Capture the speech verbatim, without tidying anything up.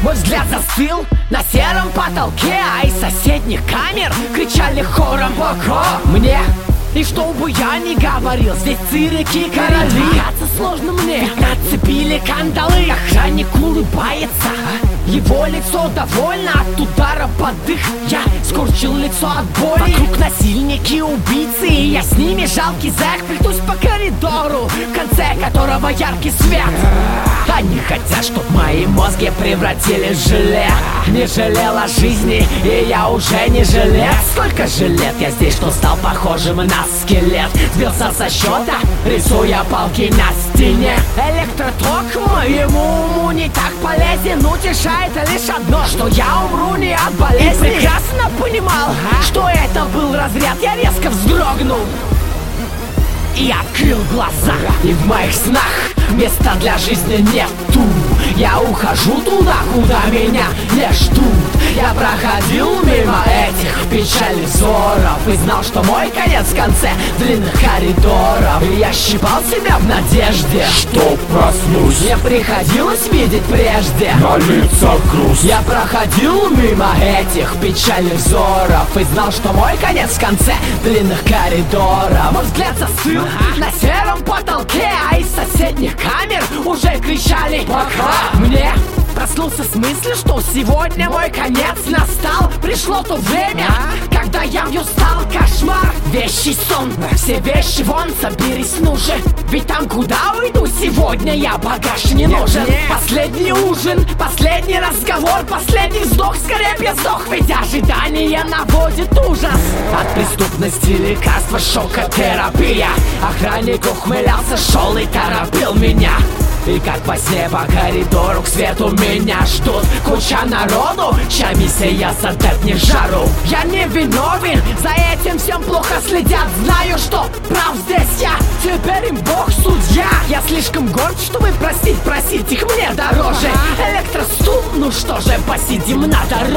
Мой взгляд застыл на сером потолке, а из соседних камер кричали хором «Пока!» Мне, и что бы я ни говорил, здесь цирки короли. Двигаться сложно мне, ведь нацепили кандалы. Охранник улыбается, его лицо довольно. От удара под дых я скорчил лицо от боли. Вокруг насильники, убийцы, и я с ними жалкий зэк. Плетусь по коридору, в конце которого яркий свет. Они хотят, чтоб мои мозги превратились в желе. Не жалела жизни, и я уже не жилец. Сколько же лет я здесь, что стал похожим на скелет. Сбился со счета, рисуя палки на стене. Электроток моему уму не так полезен. Утешает лишь одно, что я умру не от болезни. И прекрасно понимал, что это был разряд. Я резко вздрогнул и открыл глаза. И в моих снах места для жизни нету. Я ухожу туда, куда меня не ждут. Я проходил мимо этих печальных взоров и знал, что мой конец в конце длинных коридоров. И я щипал себя в надежде, что проснусь. Мне приходилось видеть прежде на лицах грусть. Я проходил мимо этих печальных взоров и знал, что мой конец в конце длинных коридоров. Мой взгляд застыл на сером потолке, а из соседних камер уже кричали «Пока!» Мне проснулся с мыслью, что сегодня мой конец настал. Пришло то время, когда явью стал кошмар. Вещий сон, все вещи вон, соберись, ну же. Ведь там, куда уйду сегодня, я багаж не нужен. Последний ужин, последний разговор, последний вздох, скорее б я сдох. Ведь ожидание наводит ужас. От преступности лекарства, шока, терапия. Охранник ухмылялся, шел и торопил меня. И как во сне по коридору к свету меня ждут куча народу, чья миссия задать мне жару. Я не виновен, за этим всем плохо следят. Знаю, что прав здесь я, теперь им Бог судья. Я слишком горд, чтобы просить, просить их мне дороже. Электростул, ну что же, посидим на дороге.